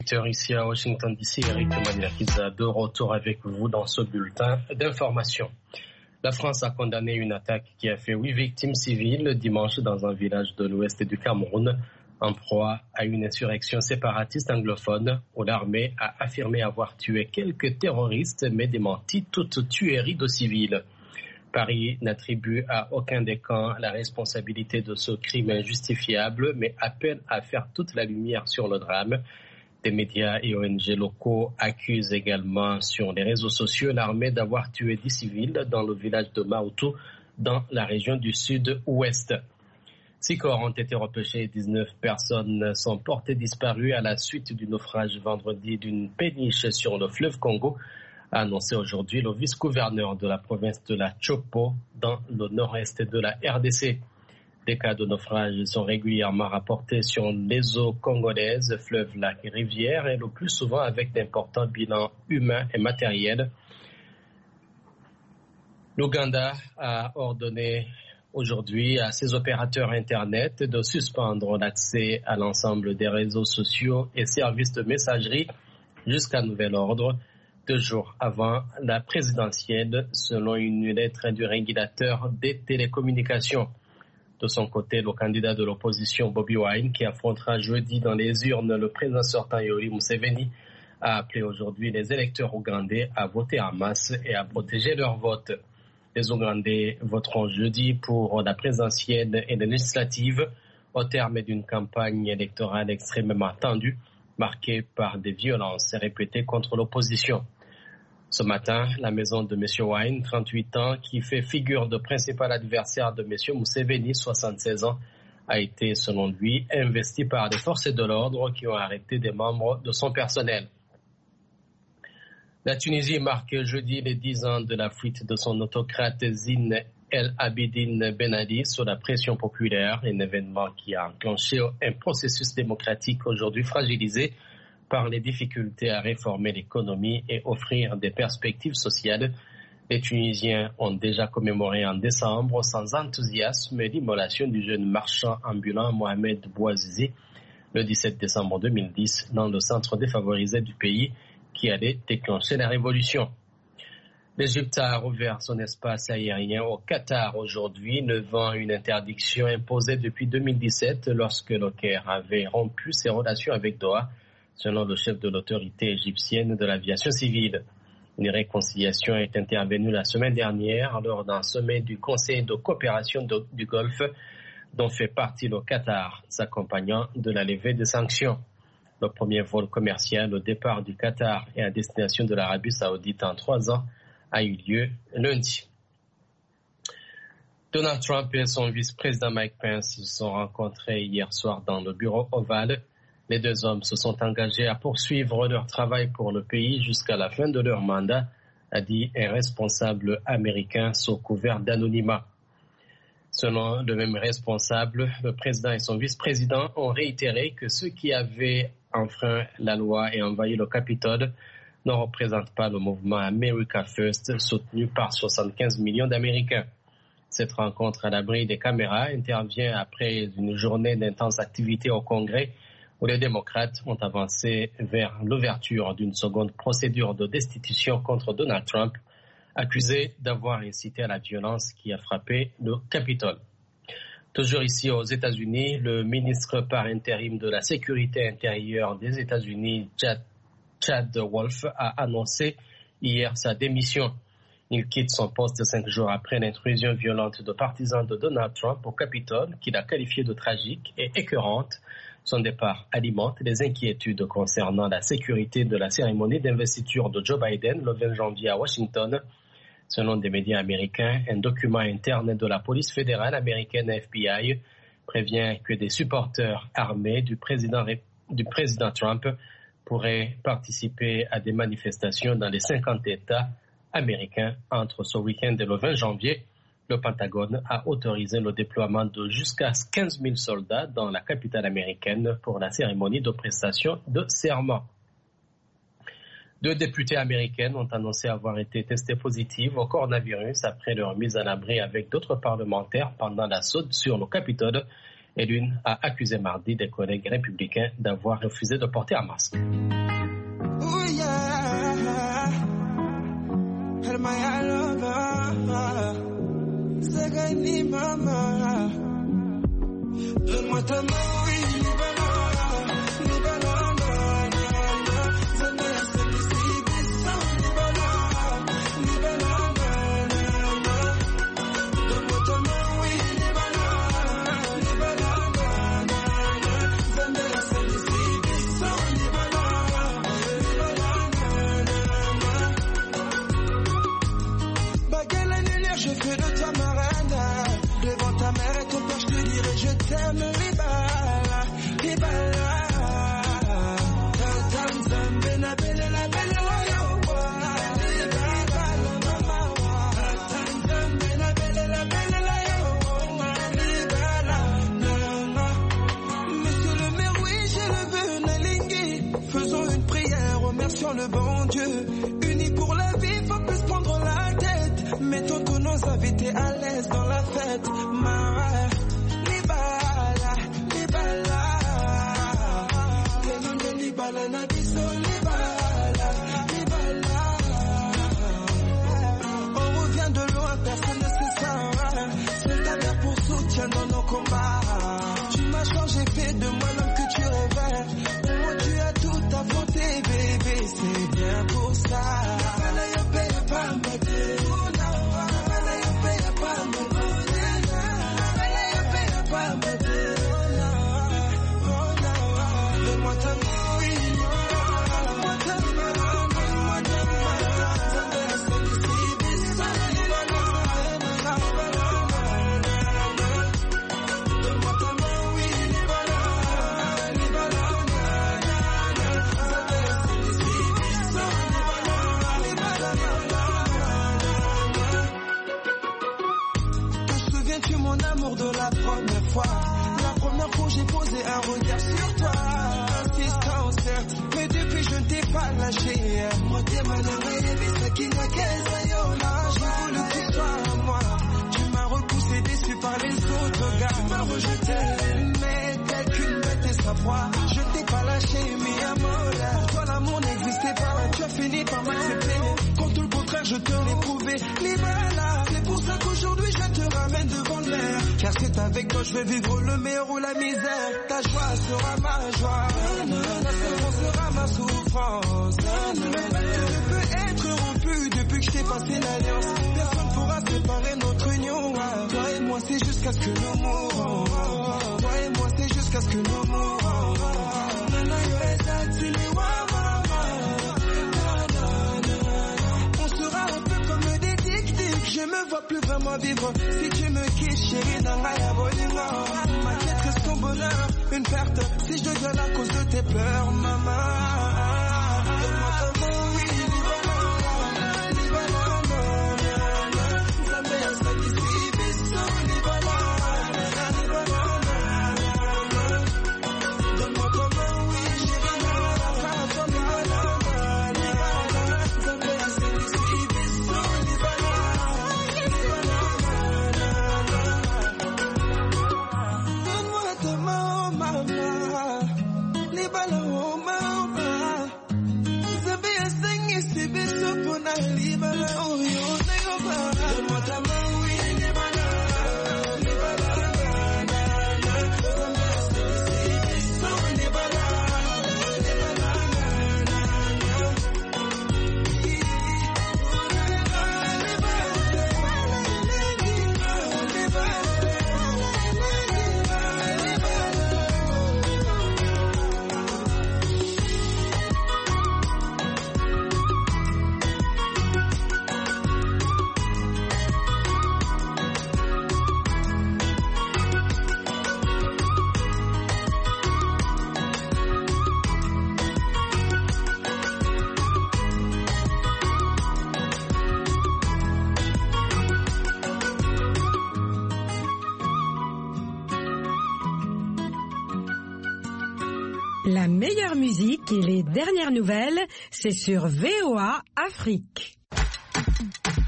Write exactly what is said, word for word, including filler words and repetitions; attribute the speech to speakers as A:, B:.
A: Ici à Washington D C, Eric Maniakiza de retour avec vous dans ce bulletin d'information. La France a condamné une attaque qui a fait huit victimes civiles dimanche dans un village de l'ouest du Cameroun, en proie à une insurrection séparatiste anglophone où l'armée a affirmé avoir tué quelques terroristes mais démenti toute tuerie de civils. Paris n'attribue à aucun des camps la responsabilité de ce crime injustifiable mais appelle à faire toute la lumière sur le drame. Des médias et O N G locaux accusent également sur les réseaux sociaux l'armée d'avoir tué dix civils dans le village de Maoutou, dans la région du sud-ouest. Six corps ont été repêchés et dix-neuf personnes sont portées disparues à la suite du naufrage vendredi d'une péniche sur le fleuve Congo, a annoncé aujourd'hui le vice-gouverneur de la province de la Chopo, dans le nord-est de la R D C. Des cas de naufrage sont régulièrement rapportés sur les eaux congolaises, fleuves, lacs et rivières, et le plus souvent avec d'importants bilans humains et matériels. L'Ouganda a ordonné aujourd'hui à ses opérateurs Internet de suspendre l'accès à l'ensemble des réseaux sociaux et services de messagerie jusqu'à nouvel ordre, deux jours avant la présidentielle, selon une lettre du régulateur des télécommunications. De son côté, le candidat de l'opposition Bobi Wine, qui affrontera jeudi dans les urnes le président sortant Yoweri Museveni, a appelé aujourd'hui les électeurs ougandais à voter en masse et à protéger leur vote. Les Ougandais voteront jeudi pour la présidentielle et les législatives au terme d'une campagne électorale extrêmement tendue, marquée par des violences répétées contre l'opposition. Ce matin, la maison de M. Wine, trente-huit ans, qui fait figure de principal adversaire de M. Museveni, soixante-seize ans, a été, selon lui, investie par des forces de l'ordre qui ont arrêté des membres de son personnel. La Tunisie marque jeudi les dix ans de la fuite de son autocrate Zine El Abidine Ben Ali sous la pression populaire, un événement qui a enclenché un processus démocratique aujourd'hui fragilisé par les difficultés à réformer l'économie et offrir des perspectives sociales. Les Tunisiens ont déjà commémoré en décembre sans enthousiasme l'immolation du jeune marchand ambulant Mohamed Bouazizi le dix-sept décembre deux mille dix dans le centre défavorisé du pays qui allait déclencher la révolution. L'Égypte a rouvert son espace aérien au Qatar aujourd'hui, levant une interdiction imposée depuis deux mille dix-sept lorsque le Caire avait rompu ses relations avec Doha, selon le chef de l'autorité égyptienne de l'aviation civile. Une réconciliation est intervenue la semaine dernière lors d'un sommet du Conseil de coopération de, du Golfe dont fait partie le Qatar, s'accompagnant de la levée des sanctions. Le premier vol commercial au départ du Qatar et à destination de l'Arabie saoudite en trois ans a eu lieu lundi. Donald Trump et son vice-président Mike Pence se sont rencontrés hier soir dans le bureau ovale. Les deux hommes se sont engagés à poursuivre leur travail pour le pays jusqu'à la fin de leur mandat, a dit un responsable américain sous couvert d'anonymat. Selon le même responsable, le président et son vice-président ont réitéré que ceux qui avaient enfreint la loi et envahi le Capitole ne représentent pas le mouvement America First soutenu par soixante-quinze millions d'Américains. Cette rencontre à l'abri des caméras intervient après une journée d'intense activité au Congrès où les démocrates ont avancé vers l'ouverture d'une seconde procédure de destitution contre Donald Trump, accusé d'avoir incité à la violence qui a frappé le Capitole. Toujours ici aux États-Unis, le ministre par intérim de la Sécurité intérieure des États-Unis, Chad Wolf, a annoncé hier sa démission. Il quitte son poste cinq jours après l'intrusion violente de partisans de Donald Trump au Capitole, qu'il a qualifié de tragique et écœurante. Son départ alimente les inquiétudes concernant la sécurité de la cérémonie d'investiture de Joe Biden le vingt janvier à Washington. Selon des médias américains, un document interne de la police fédérale américaine F B I prévient que des supporters armés du président, du président Trump pourraient participer à des manifestations dans les cinquante États américains entre ce week-end et le vingt janvier. Le Pentagone a autorisé le déploiement de jusqu'à quinze mille soldats dans la capitale américaine pour la cérémonie de prestation de serment. Deux députées américaines ont annoncé avoir été testées positives au coronavirus après leur mise à l'abri avec d'autres parlementaires pendant l'assaut sur le Capitole. et l'une a accusé mardi des collègues républicains d'avoir refusé de porter un masque.
B: Oh yeah. Donne-moi ta main, oui, libala, libala, Zambé a celui-ci, Bissau, libala, libala, donne-moi ta main, oui, libala, libala, Zambé a celui-ci, Bissau, libala, libala, baguette annulaire, je fais de toi ma reine. Devant ta mère et ton père, je te dirai je t'aime, libala, libala. Tata Nzambe na belle la belle wayo, libala mama wa. Tata Nzambe na belle la belle la yo, libala nana. Monsieur le maire, oui, je le veux, Nalingi. Faisons une prière, remercions le bon Dieu. Unis pour la vie, faut plus prendre la tête. Mettons que nos invités à l'aise dans la fête. Mara, libala, libala. Telonde libala na biso, libala, libala. On revient de loin, personne ne sait ça. C'est ta mère pour soutien dans nos combats. Tu m'as changé, fait de moi l'homme que tu rêvais. Oh, tu as tout affronté, bébé, c'est bien pour ça. Libala, yo paye pas ma tête. De la première fois, la première fois j'ai posé un regard sur toi. Insistant certes, mais depuis je ne t'ai pas lâché. Moi t'es malheureux, mais ça qui n'a qu'elle là. J'ai voulu que tu sois à moi. Tu m'as repoussé, déçu par les autres gars. Tu m'as rejeté, mais tel qu'une bête et sa proie. Je t'ai pas lâché, mais à mort. Pour toi l'amour n'existait pas. Tu as fini par m'accepter. Quand tout le contraire je te l'ai prouvé. Libala, c'est pour ça qu'aujourd'hui je te ramène devant le maire. Car c'est avec toi je vais vivre le meilleur ou la misère. Ta joie sera ma joie, ta souffrance sera ma souffrance. Le pacte peut être rompu depuis que je t'ai passé l'alliance. Personne pourra séparer notre union. Toi et moi c'est jusqu'à ce que nous mourons. Toi et moi c'est jusqu'à ce que nous mourons. On sera un peu comme des tic-tic. Je me vois plus vraiment vivre si tu me quittes, chérie, dans ma bolingo. Ma quête reste ton bonheur, une perte si je deviens à cause de tes pleurs, maman. Donne-moi ta main, oui, libala, libala, Zambé a celui-ci, Bissau, libala, libala, donne-moi ta main, oui, chérie, libala, Zambé a celui-ci, Bissau, libala.
C: La meilleure musique et les dernières nouvelles, c'est sur V O A Afrique.